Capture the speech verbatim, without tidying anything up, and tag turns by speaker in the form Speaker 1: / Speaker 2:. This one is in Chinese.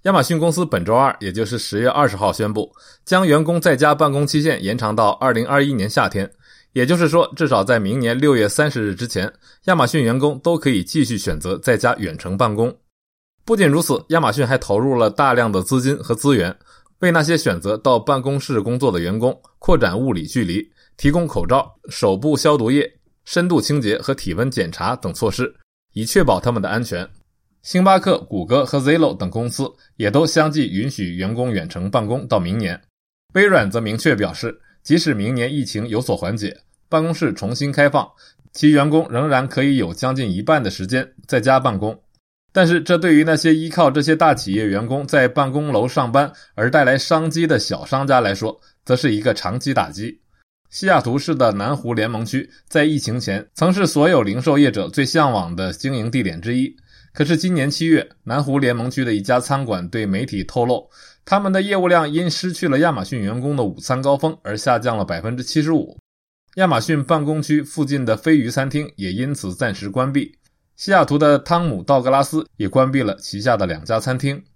Speaker 1: 亚马逊公司本周二，也就是十月二十号宣布，将员工在家办公期限延长到二零二一年夏天，也就是说，至少在明年六月三十日之前，亚马逊员工都可以继续选择在家远程办公。不仅如此，亚马逊还投入了大量的资金和资源，为那些选择到办公室工作的员工扩展物理距离，提供口罩、手部消毒液、深度清洁和体温检查等措施，以确保他们的安全。星巴克、谷歌和 Zillow 等公司也都相继允许员工远程办公到明年。微软则明确表示，即使明年疫情有所缓解，办公室重新开放，其员工仍然可以有将近一半的时间在家办公。但是这对于那些依靠这些大企业员工在办公楼上班而带来商机的小商家来说，则是一个长期打击。西雅图市的南湖联盟区在疫情前曾是所有零售业者最向往的经营地点之一。可是今年七月，南湖联盟区的一家餐馆对媒体透露，他们的业务量因失去了亚马逊员工的午餐高峰而下降了 百分之七十五。 亚马逊办公区附近的飞鱼餐厅也因此暂时关闭。西雅图的汤姆道格拉斯也关闭了旗下的两家餐厅。